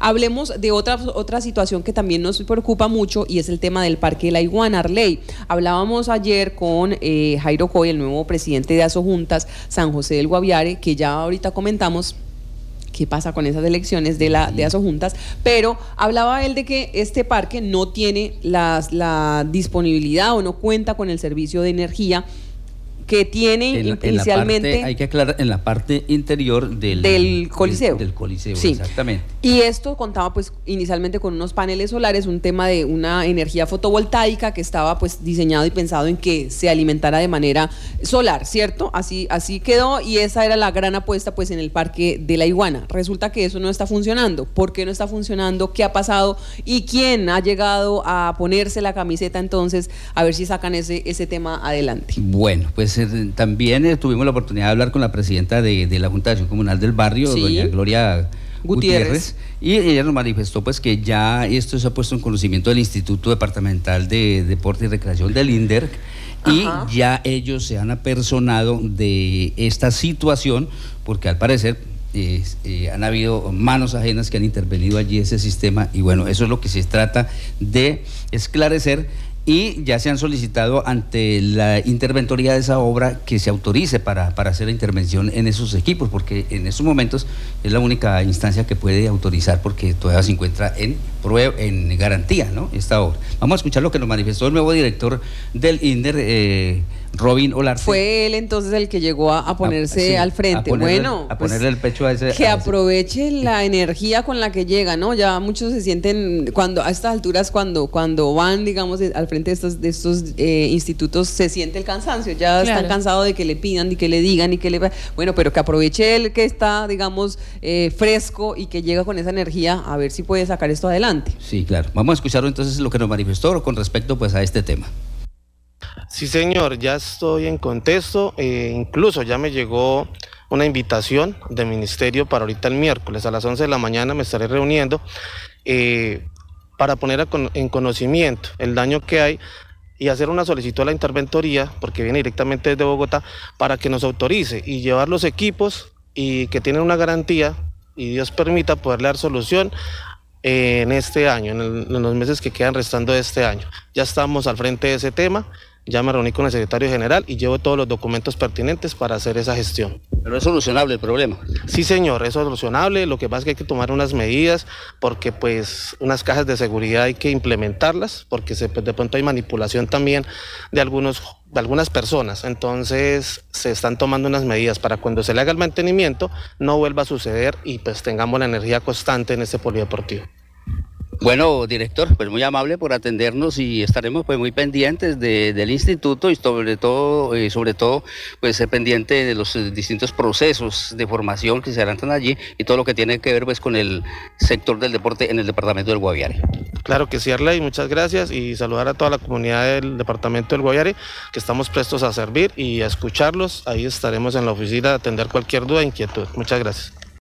Hablemos de otra situación que también nos preocupa mucho y es el tema del Parque de la Iguana, Arley. Hablábamos ayer con Jairo Coy, el nuevo presidente de Asojuntas San José del Guaviare, que ya ahorita comentamos qué pasa con esas elecciones de Asojuntas, pero hablaba él de que este parque no tiene la disponibilidad o no cuenta con el servicio de energía que tiene inicialmente. Hay que aclarar, en la parte interior del Coliseo. Del Coliseo, sí. Exactamente. Y esto contaba pues inicialmente con unos paneles solares, un tema de una energía fotovoltaica que estaba pues diseñado y pensado en que se alimentara de manera solar, ¿cierto? Así quedó, y esa era la gran apuesta pues en el Parque de la Iguana. Resulta que eso no está funcionando. ¿Por qué no está funcionando? ¿Qué ha pasado? ¿Y quién ha llegado a ponerse la camiseta entonces a ver si sacan ese tema adelante? Bueno, pues también tuvimos la oportunidad de hablar con la presidenta de la Junta de Acción Comunal del barrio, sí, doña Gloria Gutiérrez, y ella nos manifestó pues que ya esto se ha puesto en conocimiento del Instituto Departamental de Deporte y Recreación del INDERC, y ya ellos se han apersonado de esta situación porque al parecer han habido manos ajenas que han intervenido allí ese sistema, y bueno, eso es lo que se trata de esclarecer. Y ya se han solicitado ante la interventoría de esa obra que se autorice para hacer la intervención en esos equipos, porque en estos momentos es la única instancia que puede autorizar, porque todavía se encuentra en garantía, ¿no?, esta obra. Vamos a escuchar lo que nos manifestó el nuevo director del INDER, Robin Olarte. Fue él entonces el que llegó a ponerse al frente. A ponerle el pecho a ese. Que aproveche la energía con la que llega, ¿no? Ya muchos se sienten, a estas alturas, cuando van, digamos, al frente de estos institutos, se siente el cansancio. Ya están cansados de que le pidan y que le digan y que le... Bueno, pero que aproveche él que está, digamos, fresco y que llega con esa energía, a ver si puede sacar esto adelante. Sí, claro. Vamos a escuchar entonces lo que nos manifestó con respecto pues a este tema. Sí, señor, ya estoy en contexto, incluso ya me llegó una invitación del ministerio para ahorita el miércoles a las 11 de la mañana me estaré reuniendo para poner en conocimiento el daño que hay y hacer una solicitud a la interventoría, porque viene directamente desde Bogotá, para que nos autorice y llevar los equipos y que tienen una garantía y Dios permita poderle dar solución en este año, en los meses que quedan restando de este año. Ya estamos al frente de ese tema. Ya me reuní con el secretario general y llevo todos los documentos pertinentes para hacer esa gestión. ¿Pero es solucionable el problema? Sí, señor, es solucionable. Lo que pasa es que hay que tomar unas medidas porque pues unas cajas de seguridad hay que implementarlas porque de pronto hay manipulación también de algunas personas. Entonces se están tomando unas medidas para cuando se le haga el mantenimiento no vuelva a suceder y pues tengamos la energía constante en este polideportivo. Bueno, director, pues muy amable por atendernos y estaremos pues muy pendientes del instituto y sobre todo pues pendiente de los distintos procesos de formación que se adelantan allí y todo lo que tiene que ver pues con el sector del deporte en el departamento del Guaviare. Claro que sí, Arley, muchas gracias y saludar a toda la comunidad del departamento del Guaviare, que estamos prestos a servir y a escucharlos. Ahí estaremos en la oficina a atender cualquier duda e inquietud. Muchas gracias.